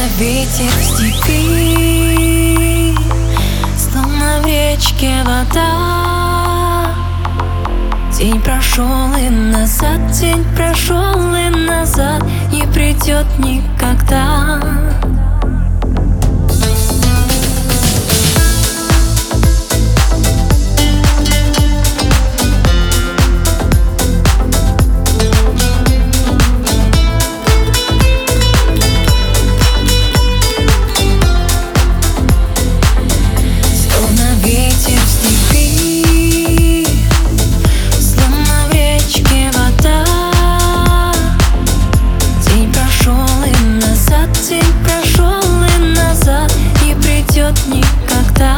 ветер в степи, словно в речке вода. День прошел и назад, день прошел и назад, не придет никогда. Никогда,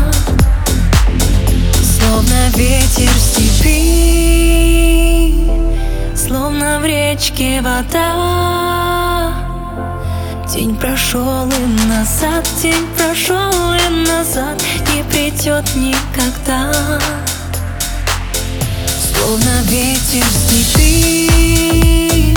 словно ветер в степи, словно в речке вода. День прошел и назад, день прошел и назад, не придет никогда. Словно ветер в степи,